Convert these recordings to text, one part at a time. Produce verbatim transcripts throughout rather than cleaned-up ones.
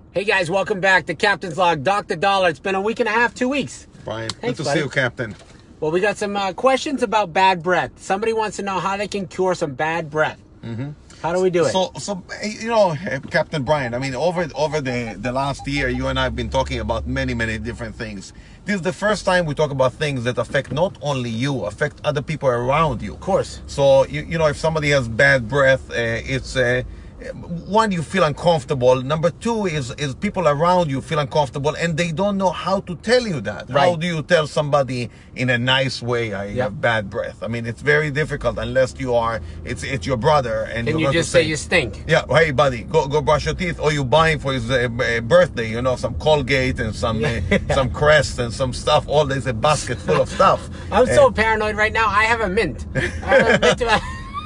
Hey guys, welcome back to Captain's Log. Doctor Dollar. It's been a week and a half, two weeks. Brian, Thanks, good to buddy. see you, Captain. Well, we got some uh, questions about bad breath. Somebody wants to know how they can cure some bad breath. Mm-hmm. How do we do it? So, so you know, Captain Brian, I mean, over over the, the last year, you and I have been talking about many, many different things. This is the first time we talk about things that affect not only you, affect other people around you. Of course. So, you, you know, if somebody has bad breath, uh, it's... Uh, one, you feel uncomfortable. Number two is is people around you feel uncomfortable and they don't know how to tell you that. Right. How do you tell somebody in a nice way I Yep. have bad breath? I mean, it's very difficult unless you are, it's it's your brother and Can you're you going to just say you stink? yeah, hey buddy, go go brush your teeth, or you buy him for his uh, b- birthday, you know, some Colgate and some uh, some Crest and some stuff. All there's a basket full of stuff. I'm so Uh, paranoid right now. I have a mint. I have a mint about-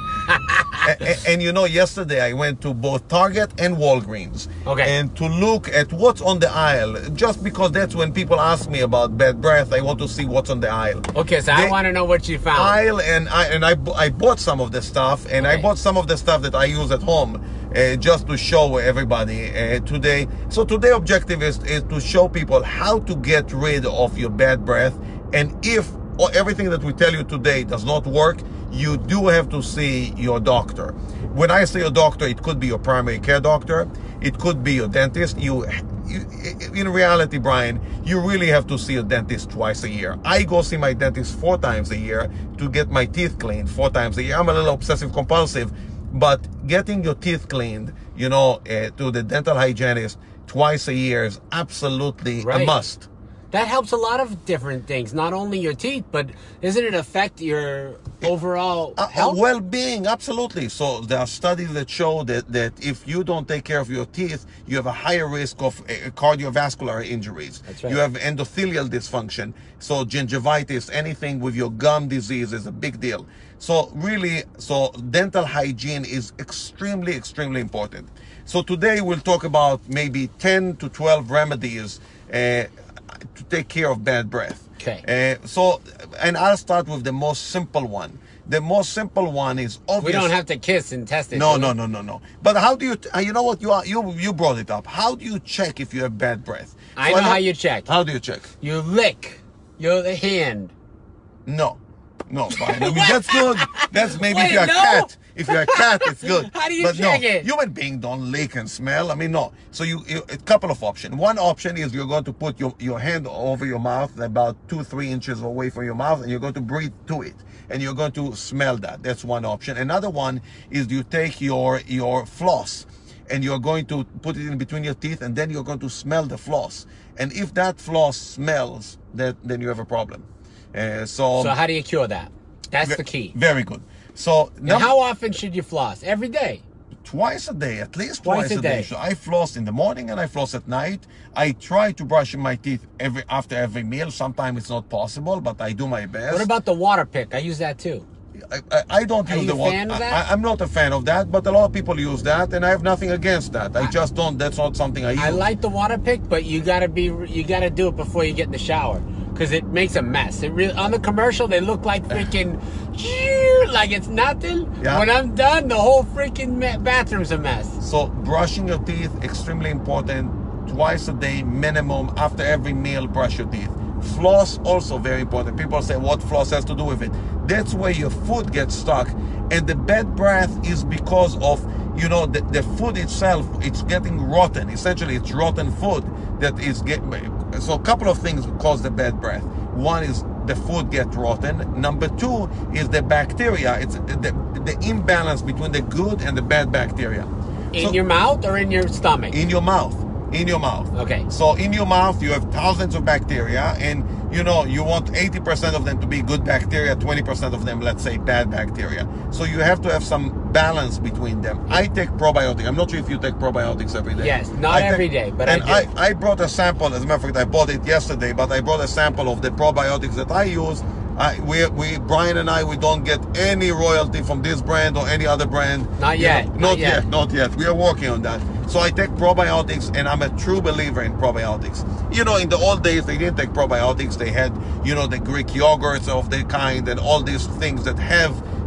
and, and you know, yesterday I went to both Target and Walgreens. Okay. And to look at what's on the aisle, just because that's when people ask me about bad breath, I want to see what's on the aisle. Okay, so I The want to know what you found. Aisle, and I and I, bu- I bought some of the stuff, and I Okay. bought some of the stuff that I use at home, uh, just to show everybody uh, today. So today objective is is to show people how to get rid of your bad breath, and if or everything that we tell you today does not work, you do have to see your doctor. When I say your doctor, it could be your primary care doctor, it could be your dentist. You, you in reality, Brian, you really have to see a dentist twice a year. I go see my dentist four times a year to get my teeth cleaned four times a year. I'm a little obsessive compulsive, but getting your teeth cleaned, you know, uh, to the dental hygienist twice a year is absolutely a Right. must. That helps a lot of different things, not only your teeth, but doesn't it affect your overall Uh, health? well-being, absolutely. So there are studies that show that, that if you don't take care of your teeth, you have a higher risk of uh, cardiovascular injuries. That's right. You have endothelial dysfunction. So gingivitis, anything with your gum disease is a big deal. So really, so dental hygiene is extremely, extremely important. So today we'll talk about maybe ten to twelve remedies uh, to take care of bad breath. Okay. Uh, so, and I'll start with the most simple one. The most simple one is obvious. We don't have to kiss and test it. No, do we? no, no, no, no. But how do you? Uh, you know what? You are you you brought it up. How do you check if you have bad breath? I So know ha- how you check. How do you check? You lick your hand. No, no. Brian. I mean, that's good. That's maybe if Wait, you're a no? cat. If you're a cat, it's good. How do you but check no, it? Human beings don't lick and smell. I mean, no. So you, you a couple of options. One option is you're going to put your, your hand over your mouth, about two, three inches away from your mouth, and you're going to breathe to it. And you're going to smell that. That's one option. Another one is you take your, your floss and you're going to put it in between your teeth, and then you're going to smell the floss. And if that floss smells, that, then you have a problem. Uh, so, So how do you cure that? That's ve- the key. Very good. So Now, how often should you floss? Every day. twice a day, at least Twice twice, a a day. day. So I floss in the morning and I floss at night. I try to brush my teeth every after every meal. Sometimes it's not possible, but I do my best. What about the water pick? I use that too. I, I, I don't Are use you the a one. fan of I, that? I, I'm not a fan of that, but a lot of people use that, and I have nothing against that. I just don't. That's not something I use. I like the water pick, but you gotta be you gotta do it before you get in the shower because it makes a mess. It really on the commercial they look like freaking like it's nothing. Yeah. When I'm done, the whole freaking ma- bathroom's a mess. So brushing your teeth, extremely important. Twice a day minimum. After every meal, brush your teeth. Floss, also very important. People say what floss has to do with it. That's where your food gets stuck. And the bad breath is because of, you know, the, the food itself, it's getting rotten. Essentially, it's rotten food that is getting... So a couple of things cause the bad breath. One is the food get rotten. Number two is the bacteria. It's the, the imbalance between the good and the bad bacteria. In So- your mouth or in your stomach? in your mouth. In your mouth. Okay. So in your mouth, you have thousands of bacteria, and you know you want eighty percent of them to be good bacteria, twenty percent of them, let's say, bad bacteria. So you have to have some balance between them. I take probiotics. I'm not sure if you take probiotics every day. Yes, not I take- every day, but I and do. I, I brought a sample. As a matter of fact, I bought it yesterday, but I brought a sample of the probiotics that I use. I, we, we, Brian and I, we don't get any royalty from this brand or any other brand. Not You yet, know, not not yet. yet. Not yet. We are working on that. So I take probiotics, and I'm a true believer in probiotics. You know, in the old days, they didn't take probiotics. They had, you know, the Greek yogurts of their kind and all these things that have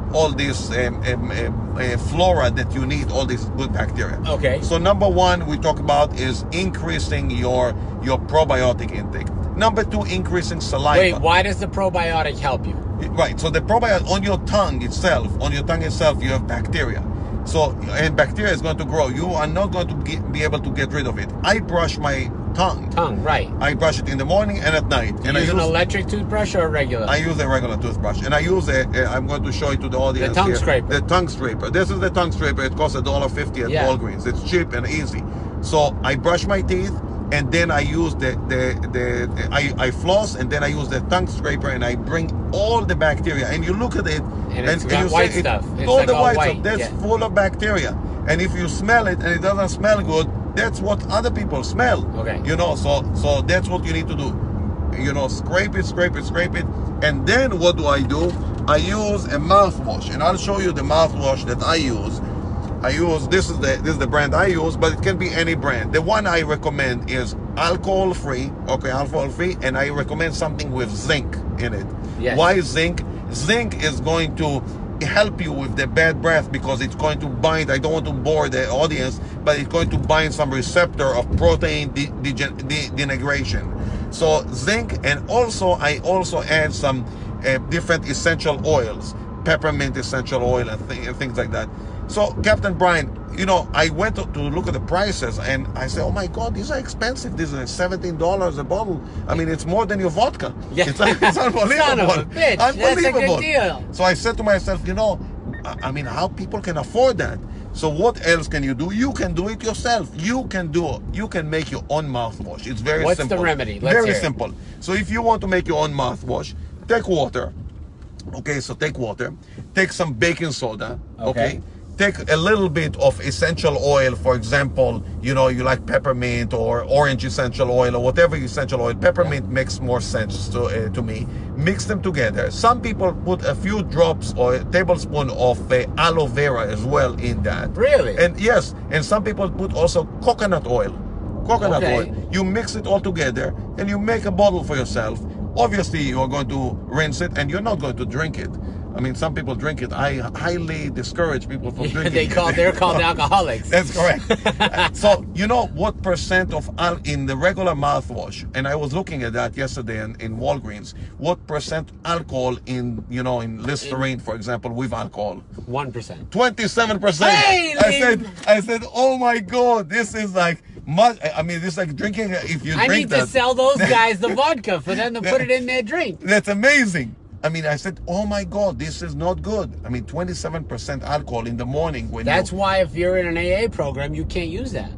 all this um, um, um, uh, flora that you need, all these good bacteria. Okay. So number one we talk about is increasing your your probiotic intake. Number two, increasing saliva. Wait, why does the probiotic help you? Right. So the probiotic on your tongue itself, on your tongue itself, you have bacteria. So and bacteria is going to grow. You are not going to get, be able to get rid of it. I brush my tongue. Tongue, right. I brush it in the morning and at night. You and use I an use electric toothbrush or a regular? I use a regular toothbrush, and I use a, a I'm going to show it to the audience. The tongue here. scraper. The tongue scraper. This is the tongue scraper. It costs a dollar fifty at Yeah. Walgreens. It's cheap and easy. So I brush my teeth, and then I use the the the I, I floss, and then I use the tongue scraper, and I bring all the bacteria. And you look at it, And it's got you white say, stuff. It, It's all like the all white white, stuff. That's yeah. full of bacteria. And if you smell it and it doesn't smell good, that's what other people smell. Okay. You know, so so that's what you need to do. You know, scrape it, scrape it, scrape it. And then what do I do? I use a mouthwash, and I'll show you the mouthwash that I use. I use this is the this is the brand I use, but it can be any brand. The one I recommend is alcohol free. Okay, alcohol free, and I recommend something with zinc in it. Yes. Why zinc? Zinc is going to help you with the bad breath because it's going to bind. I don't want to bore the audience, but it's going to bind some receptor of protein de degen de denigration. So zinc, and also I also add some uh, different essential oils, peppermint essential oil and, th and things like that. So Captain Brian, you know, I went to, to look at the prices, and I said, oh my God, these are expensive. These are seventeen dollars a bottle. I mean, it's more than your vodka. Yeah. It's, it's unbelievable. Son of a bitch. Unbelievable. That's a good deal. So I said to myself, you know, I I mean, how people can afford that? So what else can you do? You can do it yourself. You can do it. You can make your own mouthwash. It's very What's simple. the remedy? Let's very hear it. simple. So if you want to make your own mouthwash, take water. Okay, so take water. Take some baking soda. Okay. Okay. Take a little bit of essential oil. For example, you know, you like peppermint or orange essential oil or whatever essential oil. Peppermint yeah. makes more sense to uh, to me. Mix them together. Some people put a few drops or a tablespoon of uh, aloe vera as well in that. Really? And yes, and some people put also coconut oil. Coconut Okay. oil. You mix it all together and you make a bottle for yourself. Obviously, you are going to rinse it, and you're not going to drink it. I mean, some people drink it. I highly discourage people from drinking they call, it. they're called alcoholics. That's correct. So, you know what percent of al in the regular mouthwash, and I was looking at that yesterday in, in Walgreens, what percent alcohol in, you know, in Listerine, for example, with alcohol? one percent. twenty-seven percent. Hey, I Lee! said, I said, oh my God, this is like, much, I mean, it's like drinking, if you I drink need to that. sell those guys the vodka for them to put it in their drink. That's amazing. I mean, I said, oh my God, this is not good. I mean, twenty-seven percent alcohol in the morning when That's you, why if you're in an A A program, you can't use that.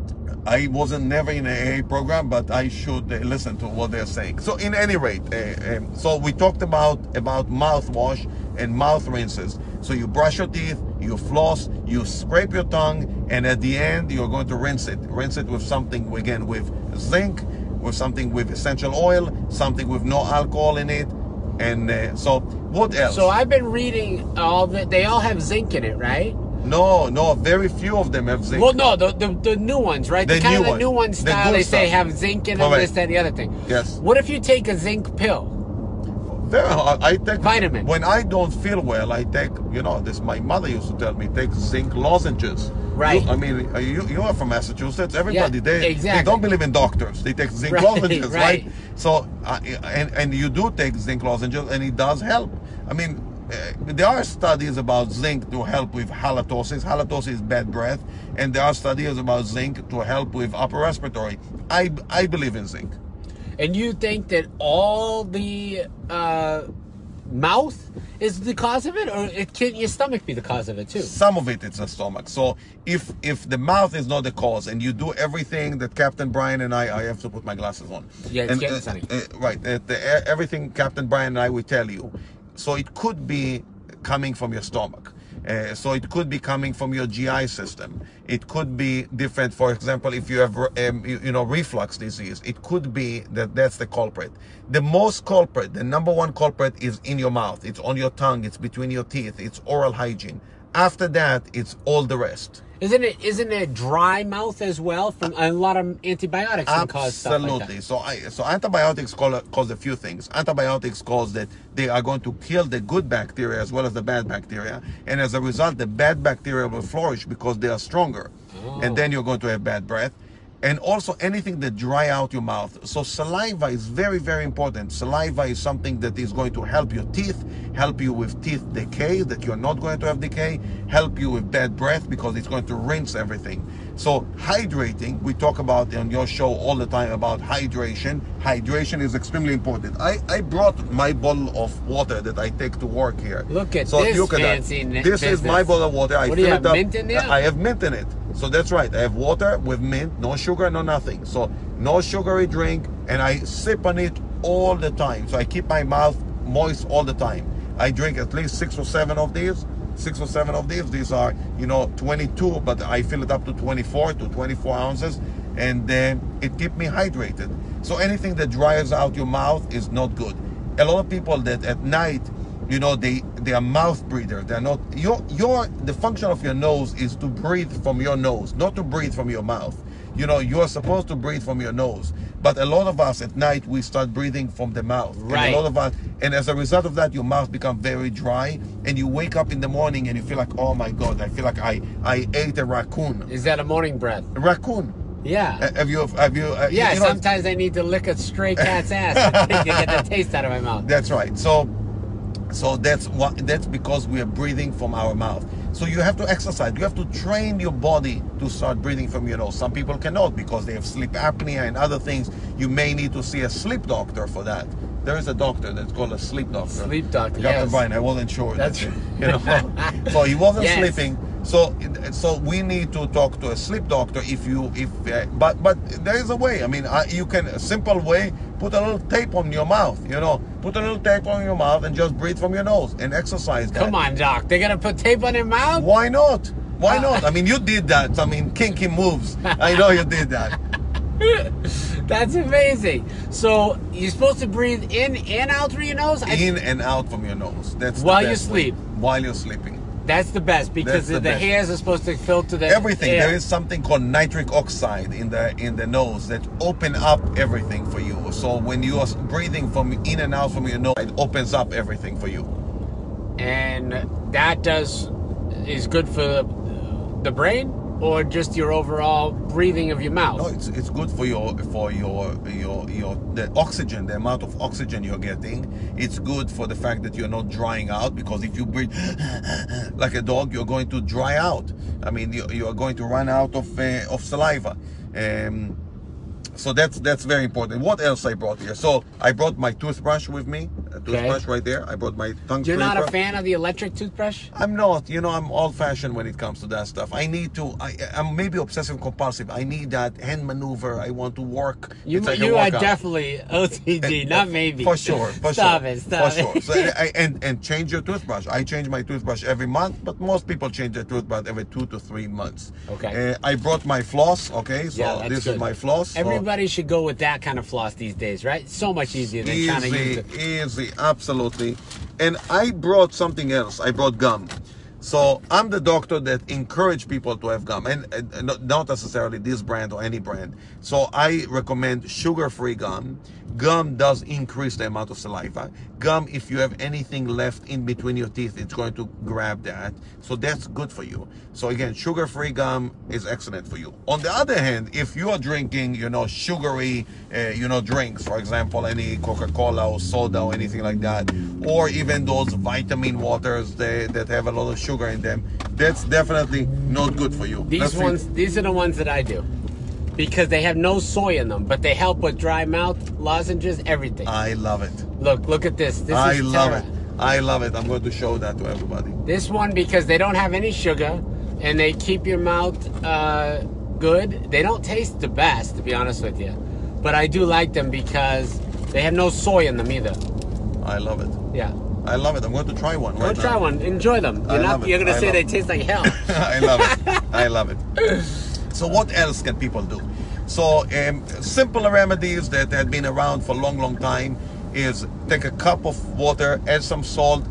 I wasn't never in an A A program, but I should uh, listen to what they're saying. So in any rate, uh, um, so we talked about, about mouthwash and mouth rinses. So you brush your teeth, you floss, you scrape your tongue, and at the end, you're going to rinse it. Rinse it with something, again, with zinc, with something with essential oil, something with no alcohol in it. And uh, so what else? So I've been reading all the, they all have zinc in it, right? No, no, very few of them have zinc. Well, no, the the, the new ones, right? The The, kind new of the one. new one The style, good they say stuff. have zinc in them, Correct. this, that, and the other thing. Yes. What if you take a zinc pill? There, I I take Vitamin. When I don't feel well, I take, you know, this my mother used to tell me, take zinc lozenges. Right. You, I mean, uh, you you are from Massachusetts. Everybody, Yeah, they exactly. they don't believe in doctors. They take zinc Right, lozenges, right? right. So, uh, and and you do take zinc lozenges, and it does help. I mean, uh, there are studies about zinc to help with halitosis. Halitosis is bad breath, and there are studies about zinc to help with upper respiratory. I I believe in zinc. And you think that all the uh, mouth is the cause of it, or it can your stomach be the cause of it too? Some of it it's the stomach. So if if the mouth is not the cause, and you do everything that Captain Brian and I, I have to put my glasses on. Yeah, it's and, getting uh, sunny. uh, right, uh, the, everything Captain Brian and I will tell you. So it could be coming from your stomach. Uh, so it could be coming from your G I system. It could be different. For example, if you have, um, you, you know, reflux disease, it could be that that's the culprit. The most culprit, the number one culprit is in your mouth. It's on your tongue. It's between your teeth. It's oral hygiene. After that, it's all the rest. Isn't it? Isn't it dry mouth as well? From a lot of antibiotics can cause stuff like Absolutely. that. So, I, so antibiotics cause, cause a few things. Antibiotics cause that they are going to kill the good bacteria as well as the bad bacteria, and as a result, the bad bacteria will flourish because they are stronger, Oh. and then you're going to have bad breath. And also anything that dry out your mouth. So saliva is very, very important. Saliva is something that is going to help your teeth, help you with teeth decay, that you're not going to have decay, help you with bad breath because it's going to rinse everything. So hydrating, we talk about on your show all the time about hydration. Hydration is extremely important. I, I brought my bottle of water that I take to work here. Look at so this look at fancy that. This business. is my bottle of water. I What do you fill have, it up. mint in there? I have mint in it. So that's right. I have water with mint, no sugar, no nothing. So no sugary drink, and I sip on it all the time. So I keep my mouth moist all the time. I drink at least six or seven of these. Six or seven of these. These are, you know, twenty-two, but I fill it up to twenty-four to twenty-four ounces, and uh, it keeps me hydrated. So anything that dries out your mouth is not good. A lot of people that at night, you know, they they are mouth breathers. They're not. Your your the function of your nose is to breathe from your nose, not to breathe from your mouth. You know, you are supposed to breathe from your nose, but a lot of us at night we start breathing from the mouth. Right. And a lot of us, and as a result of that, your mouth becomes very dry, and you wake up in the morning and you feel like, oh my God, I feel like I I ate a raccoon. Is that a morning breath? A raccoon. Yeah. Uh, have you have you? Uh, yeah. you know, Sometimes I need to lick a stray cat's ass to get the taste out of my mouth. That's right. So, so that's what that's because we are breathing from our mouth. So you have to exercise. You have to train your body to start breathing from your nose. Some people cannot because they have sleep apnea and other things. You may need to see a sleep doctor for that. There is a doctor that's called a sleep doctor. Sleep doctor. Captain Yes. Brian, I wasn't sure. That's that, you know. So he wasn't Yes. sleeping. So, so we need to talk to a sleep doctor if you, if, uh, but, but there is a way. I mean, uh, you can, a simple way, put a little tape on your mouth, you know, put a little tape on your mouth and just breathe from your nose and exercise that. Come on, doc. They're gonna put tape on your mouth? Why not? Why Uh, not? I mean, you did that. I mean, kinky moves. I know you did that. That's amazing. So you're supposed to breathe in and out through your nose? I- In and out from your nose. That's the While you best way. sleep. While you're sleeping. That's the best because That's the the, the best. hairs are supposed to filter the Everything. air. There is something called nitric oxide in the in the nose that open up everything for you. So when you are breathing from in and out from your nose, it opens up everything for you. And that does is good for the brain or just your overall breathing of your mouth? No, it's it's good for your for your your your the oxygen, the amount of oxygen you're getting. It's good for the fact that you're not drying out, because if you breathe like a dog, you're going to dry out. I mean, you you are going to run out of uh, of saliva. Um, so that's that's very important. What else I brought here? So I brought my toothbrush with me. A toothbrush Okay. right there. I brought my tongue. You're not a scraper. fan of the electric toothbrush? I'm not. You know, I'm old-fashioned when it comes to that stuff. I need to. I, I'm maybe obsessive compulsive. I need that hand maneuver. I want to work. You, It's like a you are workout. definitely O C D, not maybe. For sure, for stop sure. it, stop for it. sure. So, I, and and change your toothbrush. I change my toothbrush every month, but most people change their toothbrush every two to three months. Okay. Uh, I brought my floss. Okay, so Yeah, that's this good. is my floss. So Everybody should go with that kind of floss these days, right? So much easier than trying to use easy, it. easy, absolutely. And I brought something else. I brought gum. So I'm the doctor that encourage people to have gum, and, and not- not necessarily this brand or any brand. So I recommend sugar-free gum. Gum does increase the amount of saliva. Gum, if you have anything left in between your teeth, it's going to grab that. So that's good for you. So again, sugar-free gum is excellent for you. On the other hand, if you are drinking, you know, sugary, uh, you know, drinks, for example, any Coca-Cola or soda or anything like that, or even those vitamin waters they, that have a lot of sugar in them, that's definitely not good for you. These That's ones, these are the ones that I do. Because they have no soy in them, but they help with dry mouth, lozenges, everything. I love it. Look, look at this. This I is love Terra. it. I love it. I'm going to show that to everybody. This one, because they don't have any sugar, and they keep your mouth uh, good. They don't taste the best, to be honest with you. But I do like them because they have no soy in them either. I love it. Yeah. I love it. I'm going to try one Go right try now. one. Enjoy them. I You're love not. it. You're gonna I say love they it. taste like hell. I love it. I love it. So what else can people do? So um, simple remedies that had been around for a long, long time is take a cup of water, add some salt,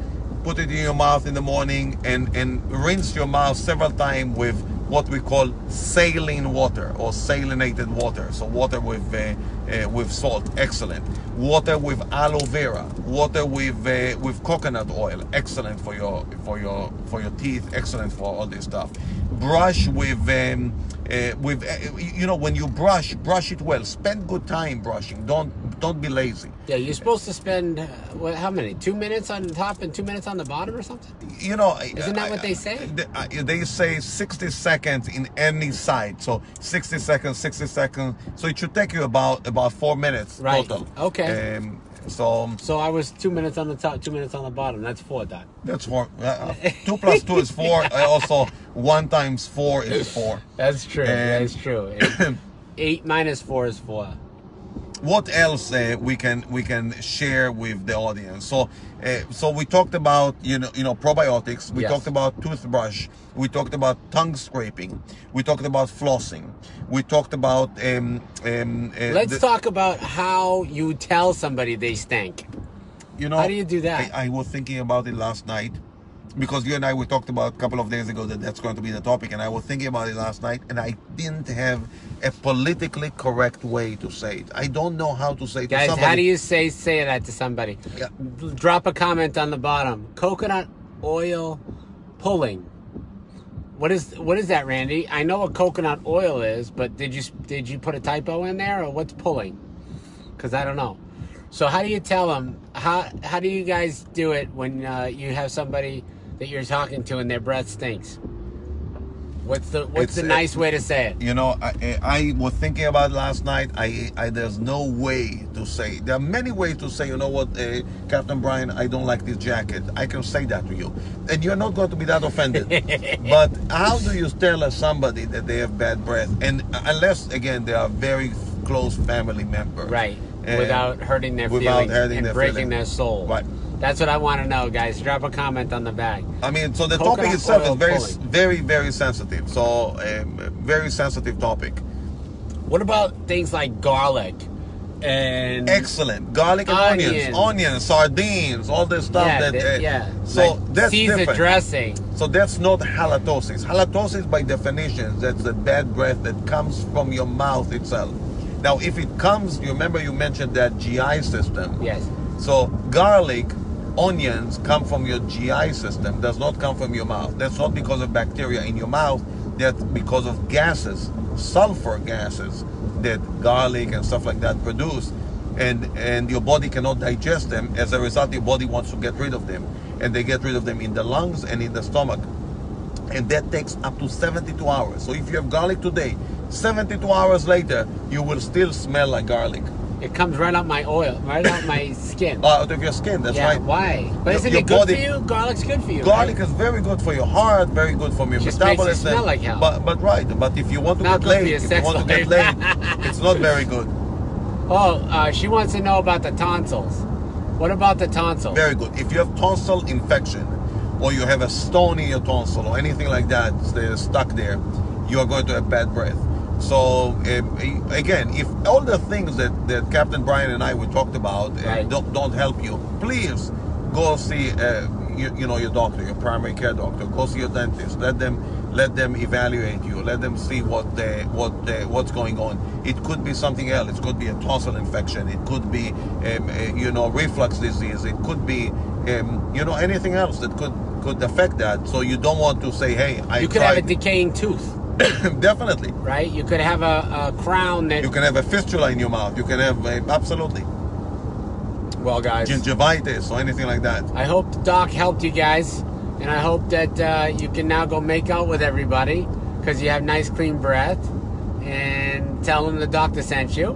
put it in your mouth in the morning, and, and rinse your mouth several times with what we call saline water or salinated water. So water with uh, uh, with salt, excellent. Water with aloe vera, water with uh, with coconut oil, excellent for your for your for your teeth, excellent for all this stuff. Brush with um, uh, with uh, you know, when you brush, brush it well. Spend good time brushing. Don't don't be lazy. Yeah, you're supposed to spend uh, what, how many? Two minutes on the top and two minutes on the bottom, or something? You know, Isn't that what they say? They, they say sixty seconds in any side. So sixty seconds, sixty seconds. So it should take you about about four minutes Right. total. Okay. Um, so So I was two minutes on the top, two minutes on the bottom. That's four, Doc. that's four. Uh, two plus two is four. Uh, also, one times four is four. That's true. And- That's true. Eight, eight minus four is four. What else uh, we can we can share with the audience? So uh, so we talked about you know you know probiotics. We Yes. talked about toothbrush. We talked about tongue scraping. We talked about flossing. We talked about um, um, uh, Let's the- talk about how you tell somebody they stink. You know, How do you do that? I, I was thinking about it last night because you and I we talked about a couple of days ago that that's going to be the topic, and I was thinking about it last night, and I didn't have a politically correct way to say it. I don't know how to say it Guys, to somebody. how do you say say that to somebody? Yeah. Drop a comment on the bottom. Coconut oil pulling. What is what is that, Randy? I know what coconut oil is, but did you did you put a typo in there, or what's pulling? Because I don't know. So how do you tell them? How how do you guys do it when uh, you have somebody that you're talking to and their breath stinks? What's the what's It's, the uh, nice way to say it? You know, I, I was thinking about it last night. I, I there's no way to say. There are many ways to say. You know what, uh, Captain Brian, I don't like this jacket. I can say that to you, and you're not going to be that offended. But how do you tell somebody that they have bad breath? And unless again they are very close family members, Right. Uh, Without hurting their without feelings hurting and their breaking feelings. their soul. Right. That's what I want to know, guys. Drop a comment on the bag. I mean, so the Coconut topic itself oil is very, pulling. very, very sensitive. So, um, very sensitive topic. What about things like garlic and Excellent. Garlic and onions, Onions. onions, sardines, all this stuff. yeah, that, th- uh, yeah. So like that's Caesar different. dressing. So that's not halitosis. Halitosis, by definition, that's the bad breath that comes from your mouth itself. Now, if it comes, you remember you mentioned that G I system. Yes. So garlic, onions come from your G I system, does not come from your mouth. That's not because of bacteria in your mouth, that's because of gases, sulfur gases that garlic and stuff like that produce. And, and your body cannot digest them. As a result, your body wants to get rid of them. And they get rid of them in the lungs and in the stomach. And that takes up to seventy-two hours. So if you have garlic today, seventy-two hours later, you will still smell like garlic. It comes right out my oil, right out my skin. Out of your skin, that's yeah, right. why? But Your- isn't your it good body- for you? Garlic's good for you. Garlic right? is very good for your heart, very good for your Just makes you metabolism. smell like hell. But but right, but if you want to Not get good for laid, your if you sex want to get laid, life. it's not very good. Oh, uh, she wants to know about the tonsils. What about the tonsils? Very good. If you have tonsil infection, or you have a stone in your tonsil, or anything like that that's stuck there, you are going to have bad breath. So um, again, if all the things that, that Captain Brian and I we talked about uh, Right. don't don't help you, please go see uh, you, you know your doctor, your primary care doctor. Go see your dentist. Let them let them evaluate you. Let them see what they, what they, what's going on. It could be something else. It could be a tonsil infection. It could be um, uh, you know reflux disease. It could be um, you know anything else that could could affect that. So you don't want to say, hey, I You could tried. have a decaying tooth, Definitely. right? You could have a, a crown that. You can have a fistula in your mouth. You can have a, absolutely Well, guys, gingivitis or anything like that. I hope the doc helped you guys, and I hope that uh, you can now go make out with everybody because you have nice, clean breath, and tell them the doctor sent you.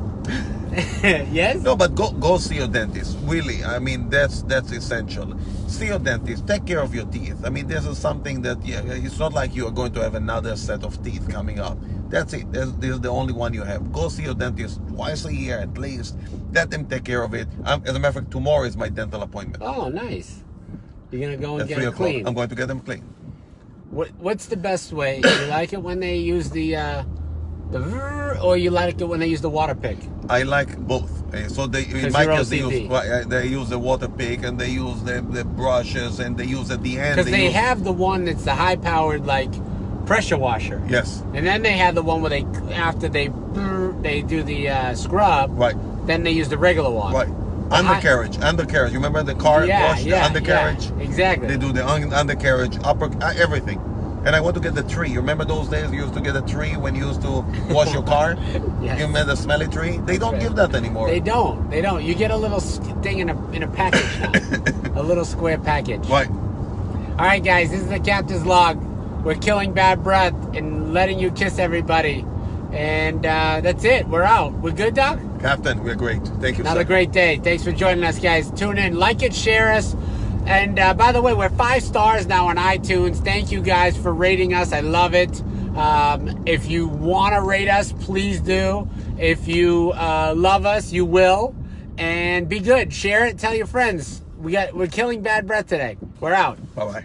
Yes. No, but go go see your dentist. Really, I mean that's that's essential. See your dentist. Take care of your teeth. I mean, this is something that yeah, it's not like you are going to have another set of teeth coming up. That's it. This, this is the only one you have. Go see your dentist twice a year at least. Let them take care of it. Um, as a matter of fact, tomorrow is my dental appointment. Oh, nice. You're gonna go and At get three it o'clock. clean. I'm going to get them clean. What What's the best way? You like it when they use the uh, the vrr or you like it when they use the water pick? I like both. Uh, So they, in 'Cause my you're case, they O C D. use, right, uh, they use the water pick and they use the, the brushes and they use at the end. Because they use, have the one that's the high-powered, like, pressure washer. Yes. And then they have the one where they, after they they do the uh, scrub, Right. then they use the regular water. Right. The high- Undercarriage. Undercarriage. You remember the car Yeah, wash? yeah, the undercarriage? yeah, exactly. They do the un- undercarriage, upper, uh, everything. And I want to get the tree. You remember those days you used to get a tree when you used to wash your car? Yes. You remember the smelly tree? They don't right. give that anymore. They don't. They don't. You get a little s- thing in a in a package now. A little square package. Right. All right, guys. This is the Captain's Log. We're killing bad breath and letting you kiss everybody. And uh, that's it. We're out. We're good, Doc? Captain, we're great. Thank you, Another sir. great day. Thanks for joining us, guys. Tune in, like it, share us. And uh, by the way, we're five stars now on iTunes. Thank you guys for rating us. I love it. Um, if you want to rate us, please do. If you uh, love us, you will. And be good. Share it. Tell your friends. We got. We're killing bad breath today. We're out. Bye-bye.